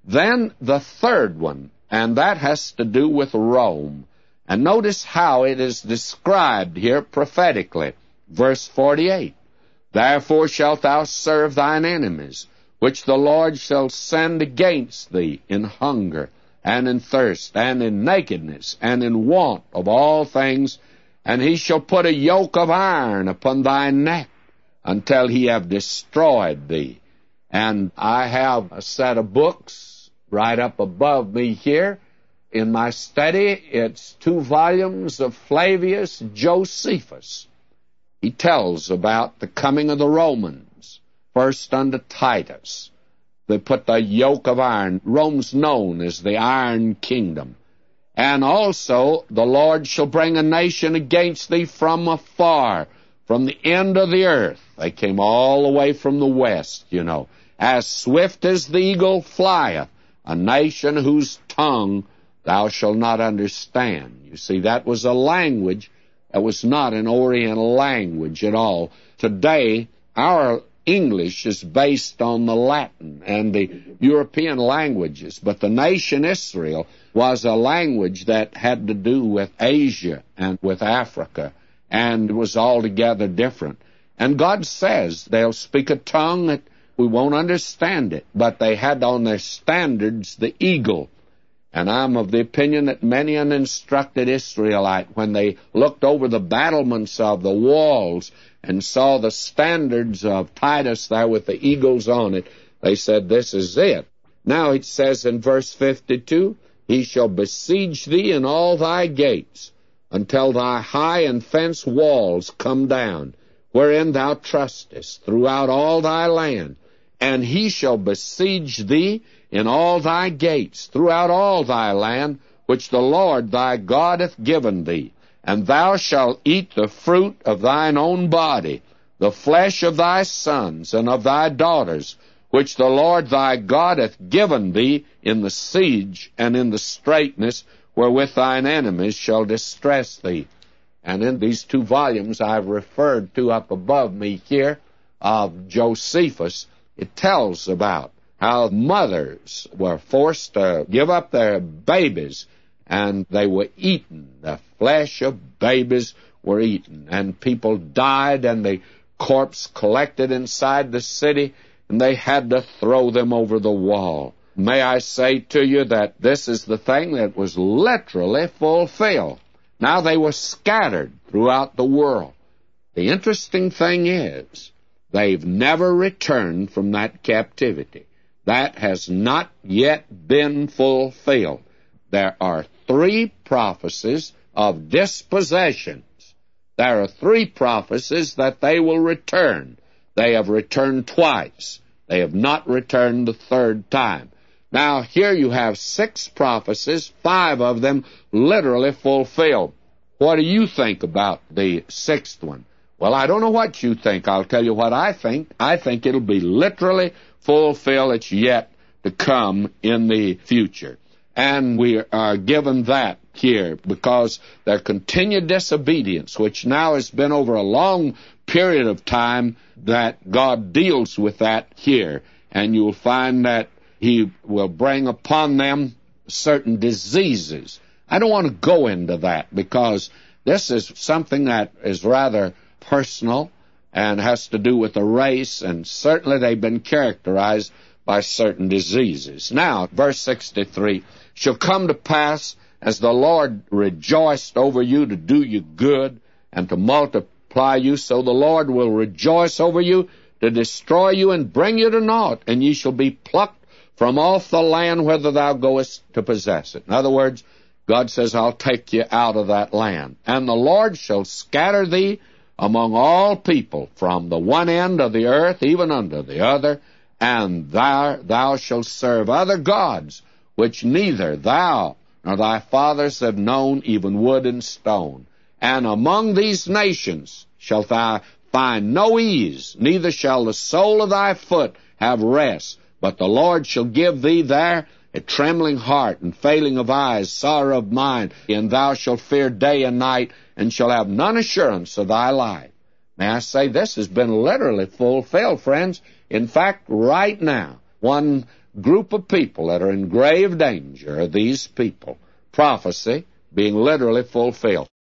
Then the third one, and that has to do with Rome. And notice how it is described here prophetically. Verse 48, Therefore shalt thou serve thine enemies, which the Lord shall send against thee in hunger, and in thirst, and in nakedness, and in want of all things, and he shall put a yoke of iron upon thy neck, until he have destroyed thee. And I have a set of books right up above me here in my study. It's 2 volumes of Flavius Josephus. He tells about the coming of the Romans, first unto Titus. They put the yoke of iron. Rome's known as the Iron Kingdom. And also, the Lord shall bring a nation against thee from afar, from the end of the earth. They came all the way from the west, you know. As swift as the eagle flieth, a nation whose tongue thou shalt not understand. You see, that was a language that was not an Oriental language at all. Today, our English is based on the Latin and the European languages, but the nation Israel was a language that had to do with Asia and with Africa, and was altogether different. And God says they'll speak a tongue that we won't understand it, but they had on their standards the eagle. And I'm of the opinion that many an instructed Israelite, when they looked over the battlements of the walls and saw the standards of Titus there with the eagles on it, they said, this is it. Now it says in verse 52, He shall besiege thee in all thy gates, until thy high and fenced walls come down, wherein thou trustest, throughout all thy land. And he shall besiege thee in all thy gates, throughout all thy land, which the Lord thy God hath given thee. And thou shalt eat the fruit of thine own body, the flesh of thy sons and of thy daughters, which the Lord thy God hath given thee in the siege and in the straitness, wherewith thine enemies shall distress thee. And in these 2 volumes I've referred to up above me here of Josephus, it tells about how mothers were forced to give up their babies, and they were eaten. The flesh of babies were eaten, and people died, and the corpse collected inside the city, and they had to throw them over the wall. May I say to you that this is the thing that was literally fulfilled. Now they were scattered throughout the world. The interesting thing is, they've never returned from that captivity. That has not yet been fulfilled. There are 3 prophecies of dispossessions. There are 3 prophecies that they will return. They have returned twice. They have not returned the 3rd time. Now, here you have 6 prophecies, 5 of them literally fulfilled. What do you think about the 6th one? Well, I don't know what you think. I'll tell you what I think. I think it'll be literally fulfilled. It's yet to come in the future. And we are given that here because their continued disobedience, which now has been over a long period of time, that God deals with that here. And you'll find that He will bring upon them certain diseases. I don't want to go into that because this is something that is rather personal and has to do with the race, and certainly they've been characterized by certain diseases. Now, verse 63, shall come to pass, as the Lord rejoiced over you to do you good and to multiply you, so the Lord will rejoice over you to destroy you and bring you to naught, and ye shall be plucked from off the land whither thou goest to possess it. In other words, God says, I'll take you out of that land. And the Lord shall scatter thee among all people, from the one end of the earth even unto the other, and thou shalt serve other gods, which neither thou nor thy fathers have known, even wood and stone. And among these nations shalt thou find no ease, neither shall the sole of thy foot have rest, but the Lord shall give thee there a trembling heart, and failing of eyes, sorrow of mind, and thou shalt fear day and night, and shall have none assurance of thy life. May I say, this has been literally fulfilled, friends. In fact, right now, one group of people that are in grave danger are these people. Prophecy being literally fulfilled.